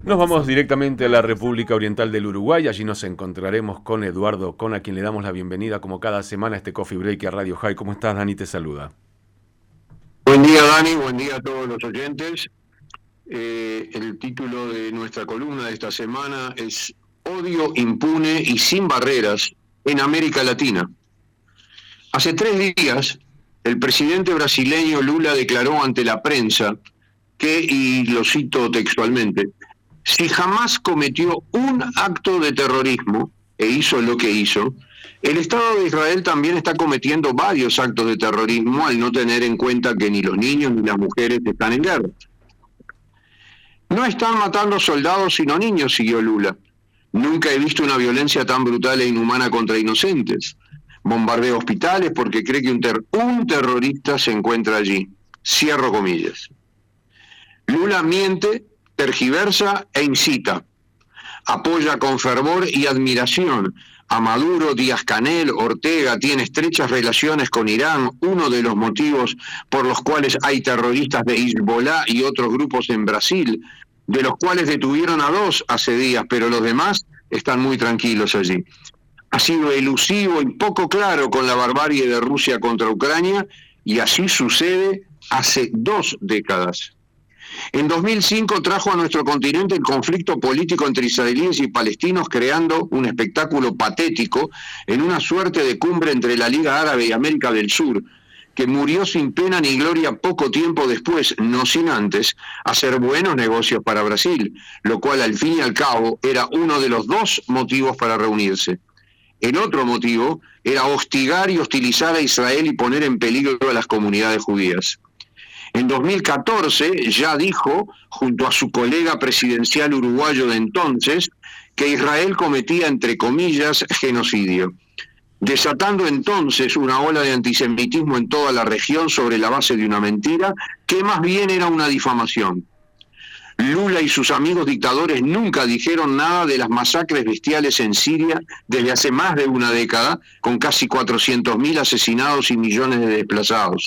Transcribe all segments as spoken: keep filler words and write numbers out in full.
Nos vamos directamente a la República Oriental del Uruguay. Allí nos encontraremos con Eduardo Con, a quien le damos la bienvenida como cada semana a este Coffee Break y a Radio High. ¿Cómo estás, Dani? Te saluda. Buen día, Dani, buen día a todos los oyentes. Eh, el título de nuestra columna de esta semana es Odio impune y sin barreras en América Latina. Hace tres días, el presidente brasileño Lula declaró ante la prensa que, y lo cito textualmente, si jamás cometió un acto de terrorismo e hizo lo que hizo, el Estado de Israel también está cometiendo varios actos de terrorismo al no tener en cuenta que ni los niños ni las mujeres están en guerra. No están matando soldados sino niños, siguió Lula. Nunca he visto una violencia tan brutal e inhumana contra inocentes. Bombardea hospitales porque cree que un, ter- un terrorista se encuentra allí. Cierro comillas. Lula miente, tergiversa e incita. Apoya con fervor y admiración a Maduro, Díaz-Canel, Ortega, tiene estrechas relaciones con Irán, uno de los motivos por los cuales hay terroristas de Hezbollah y otros grupos en Brasil, de los cuales detuvieron a dos hace días, pero los demás están muy tranquilos allí. Ha sido elusivo y poco claro con la barbarie de Rusia contra Ucrania, y así sucede hace dos décadas. En dos mil cinco trajo a nuestro continente el conflicto político entre israelíes y palestinos, creando un espectáculo patético en una suerte de cumbre entre la Liga Árabe y América del Sur, que murió sin pena ni gloria poco tiempo después, no sin antes hacer buenos negocios para Brasil, lo cual al fin y al cabo era uno de los dos motivos para reunirse. El otro motivo era hostigar y hostilizar a Israel y poner en peligro a las comunidades judías. En dos mil catorce ya dijo, junto a su colega presidencial uruguayo de entonces, que Israel cometía, entre comillas, genocidio, desatando entonces una ola de antisemitismo en toda la región sobre la base de una mentira que más bien era una difamación. Lula y sus amigos dictadores nunca dijeron nada de las masacres bestiales en Siria desde hace más de una década, con casi cuatrocientos mil asesinados y millones de desplazados.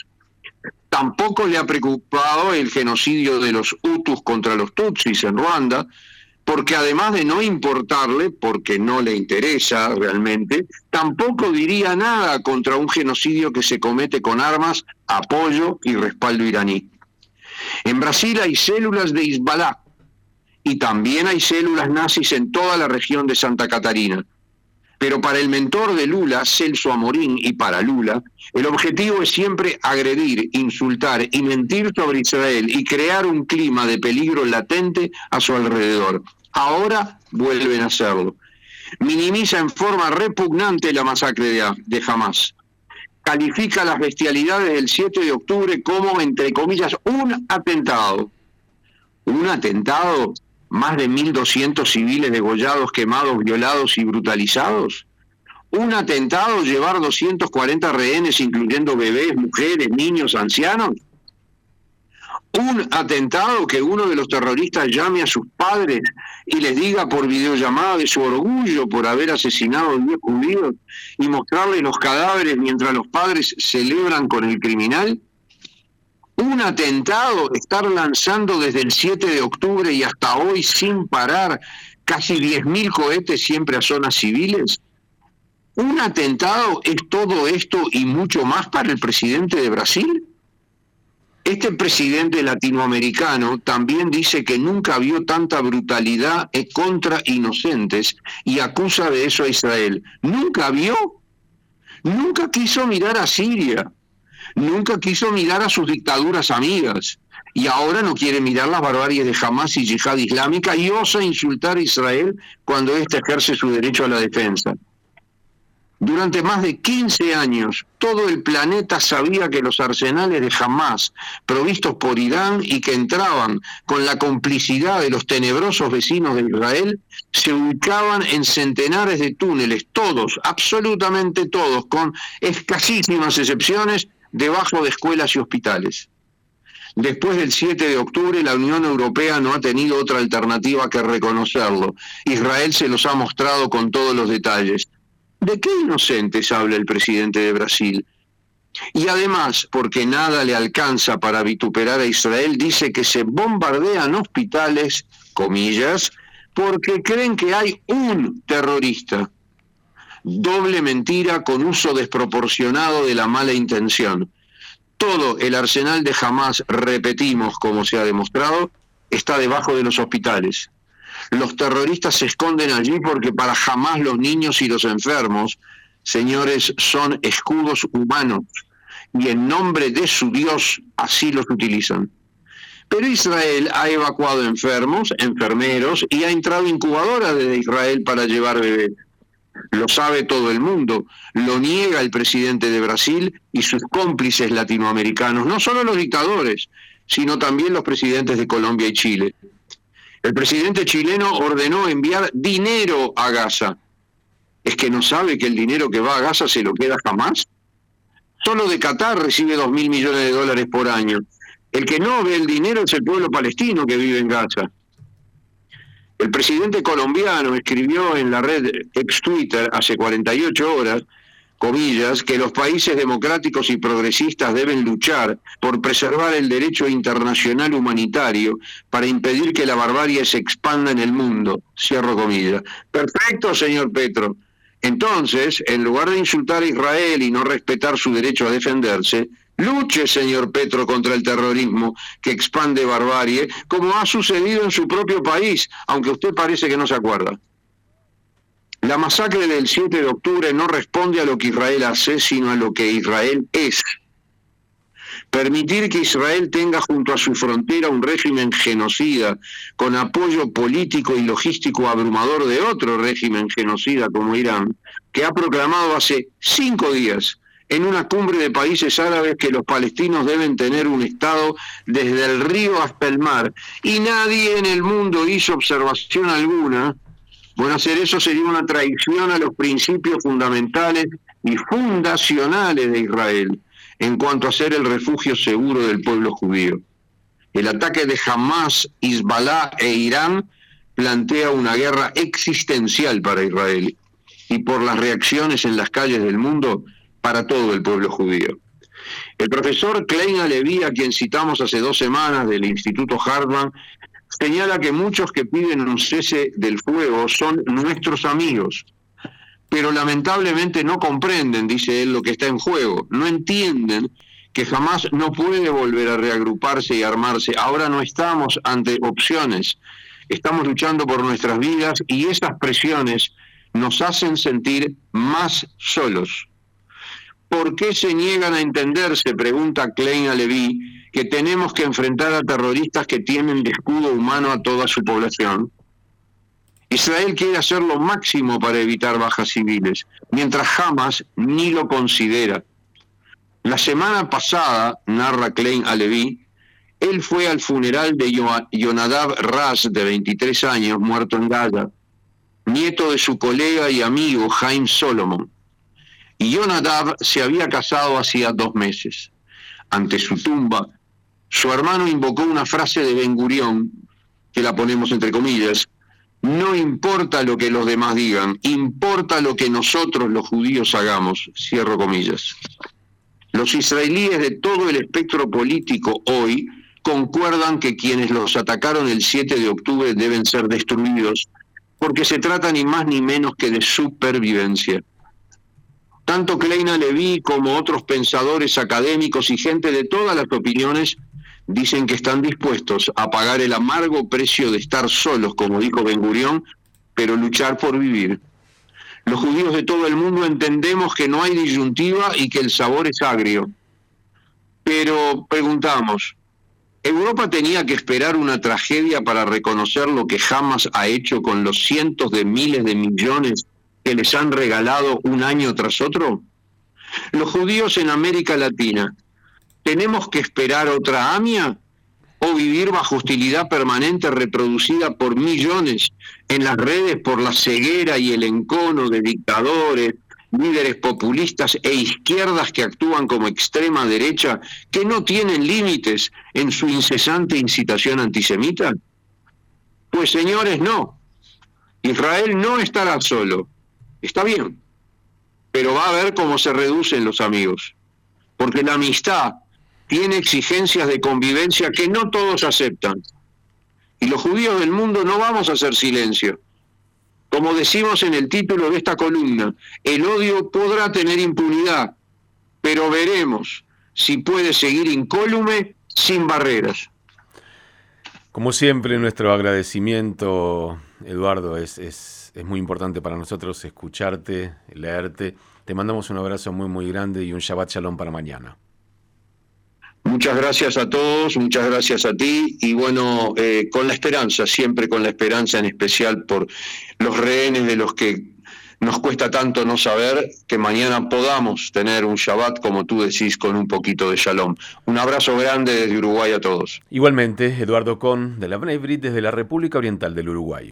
Tampoco le ha preocupado el genocidio de los Hutus contra los Tutsis en Ruanda, porque además de no importarle, porque no le interesa realmente, tampoco diría nada contra un genocidio que se comete con armas, apoyo y respaldo iraní. En Brasil hay células de Hezbollah y también hay células nazis en toda la región de Santa Catarina. Pero para el mentor de Lula, Celso Amorín, y para Lula, el objetivo es siempre agredir, insultar y mentir sobre Israel y crear un clima de peligro latente a su alrededor. Ahora vuelven a hacerlo. Minimiza en forma repugnante la masacre de, de Hamás. Califica las bestialidades del siete de octubre como, entre comillas, un atentado. Un atentado. Más de mil doscientos civiles degollados, quemados, violados y brutalizados. Un atentado, llevar doscientos cuarenta rehenes, incluyendo bebés, mujeres, niños, ancianos. Un atentado, que uno de los terroristas llame a sus padres y les diga por videollamada de su orgullo por haber asesinado a diez judíos y mostrarles los cadáveres mientras los padres celebran con el criminal. Un atentado, estar lanzando desde el siete de octubre y hasta hoy sin parar casi diez mil cohetes siempre a zonas civiles. Un atentado es todo esto y mucho más para el presidente de Brasil. Este presidente latinoamericano también dice que nunca vio tanta brutalidad contra inocentes y acusa de eso a Israel. ¿Nunca vio? Nunca quiso mirar a Siria. Nunca quiso mirar a sus dictaduras amigas, y ahora no quiere mirar las barbaries de Hamás y Yihad Islámica y osa insultar a Israel cuando éste ejerce su derecho a la defensa. Durante más de quince años, todo el planeta sabía que los arsenales de Hamás, provistos por Irán y que entraban con la complicidad de los tenebrosos vecinos de Israel, se ubicaban en centenares de túneles, todos, absolutamente todos, con escasísimas excepciones, debajo de escuelas y hospitales. Después del siete de octubre, la Unión Europea no ha tenido otra alternativa que reconocerlo. Israel se los ha mostrado con todos los detalles. ¿De qué inocentes habla el presidente de Brasil? Y además, porque nada le alcanza para vituperar a Israel, dice que se bombardean hospitales comillas, porque creen que hay un terrorista. Doble mentira con uso desproporcionado de la mala intención. Todo el arsenal de Hamás, repetimos como se ha demostrado, está debajo de los hospitales. Los terroristas se esconden allí porque para Hamás los niños y los enfermos, señores, son escudos humanos y en nombre de su Dios así los utilizan. Pero Israel ha evacuado enfermos, enfermeros y ha entrado incubadoras desde Israel para llevar bebés. Lo sabe todo el mundo, lo niega el presidente de Brasil y sus cómplices latinoamericanos, no solo los dictadores, sino también los presidentes de Colombia y Chile. El presidente chileno ordenó enviar dinero a Gaza. ¿Es que no sabe que el dinero que va a Gaza se lo queda jamás? Solo de Qatar recibe dos mil millones de dólares por año. El que no ve el dinero es el pueblo palestino que vive en Gaza. El presidente colombiano escribió en la red ex Twitter hace cuarenta y ocho horas, comillas, que los países democráticos y progresistas deben luchar por preservar el derecho internacional humanitario para impedir que la barbarie se expanda en el mundo, cierro comillas. Perfecto, señor Petro. Entonces, en lugar de insultar a Israel y no respetar su derecho a defenderse, luche, señor Petro, contra el terrorismo que expande barbarie, como ha sucedido en su propio país, aunque usted parece que no se acuerda. La masacre del siete de octubre no responde a lo que Israel hace, sino a lo que Israel es. Permitir que Israel tenga junto a su frontera un régimen genocida, con apoyo político y logístico abrumador de otro régimen genocida como Irán, que ha proclamado hace cinco días en una cumbre de países árabes que los palestinos deben tener un Estado desde el río hasta el mar, y nadie en el mundo hizo observación alguna. Bueno, hacer eso sería una traición a los principios fundamentales y fundacionales de Israel en cuanto a ser el refugio seguro del pueblo judío. El ataque de Hamás, Hezbollah e Irán plantea una guerra existencial para Israel y por las reacciones en las calles del mundo para todo el pueblo judío. El profesor Klein Alevi, a quien citamos hace dos semanas del Instituto Hartman, señala que muchos que piden un cese del fuego son nuestros amigos, pero lamentablemente no comprenden, dice él, lo que está en juego. No entienden que jamás no puede volver a reagruparse y armarse. Ahora no estamos ante opciones, estamos luchando por nuestras vidas y esas presiones nos hacen sentir más solos. ¿Por qué se niegan a entender, se pregunta Klein Alevi, que tenemos que enfrentar a terroristas que tienen de escudo humano a toda su población? Israel quiere hacer lo máximo para evitar bajas civiles, mientras Hamas ni lo considera. La semana pasada, narra Klein Alevi, él fue al funeral de Yonadav Raz, de veintitrés años, muerto en Gaza, nieto de su colega y amigo Haim Solomon. Y Yonadav se había casado hacía dos meses. Ante su tumba, su hermano invocó una frase de Ben Gurión, que la ponemos entre comillas: no importa lo que los demás digan, importa lo que nosotros los judíos hagamos, cierro comillas. Los israelíes de todo el espectro político hoy concuerdan que quienes los atacaron el siete de octubre deben ser destruidos, porque se trata ni más ni menos que de supervivencia. Tanto Klein Alevi como otros pensadores académicos y gente de todas las opiniones dicen que están dispuestos a pagar el amargo precio de estar solos, como dijo Ben Gurión, pero luchar por vivir. Los judíos de todo el mundo entendemos que no hay disyuntiva y que el sabor es agrio. Pero preguntamos, ¿Europa tenía que esperar una tragedia para reconocer lo que Hamas ha hecho con los cientos de miles de millones que les han regalado un año tras otro? Los judíos en América Latina, ¿tenemos que esperar otra AMIA o vivir bajo hostilidad permanente reproducida por millones en las redes por la ceguera y el encono de dictadores, líderes populistas e izquierdas que actúan como extrema derecha, que no tienen límites en su incesante incitación antisemita? Pues señores, no. Israel no estará solo. Está bien, pero va a ver cómo se reducen los amigos, porque la amistad tiene exigencias de convivencia que no todos aceptan. Y los judíos del mundo no vamos a hacer silencio. Como decimos en el título de esta columna, el odio podrá tener impunidad, pero veremos si puede seguir incólume sin barreras. Como siempre, nuestro agradecimiento, Eduardo, es, es, es muy importante para nosotros escucharte, leerte. Te mandamos un abrazo muy, muy grande y un Shabbat Shalom para mañana. Muchas gracias a todos, muchas gracias a ti y bueno, eh, con la esperanza, siempre con la esperanza, en especial por los rehenes de los que nos cuesta tanto no saber, que mañana podamos tener un Shabbat, como tú decís, con un poquito de Shalom. Un abrazo grande desde Uruguay a todos. Igualmente, Eduardo Kohn, de la Bnei Brit, desde la República Oriental del Uruguay.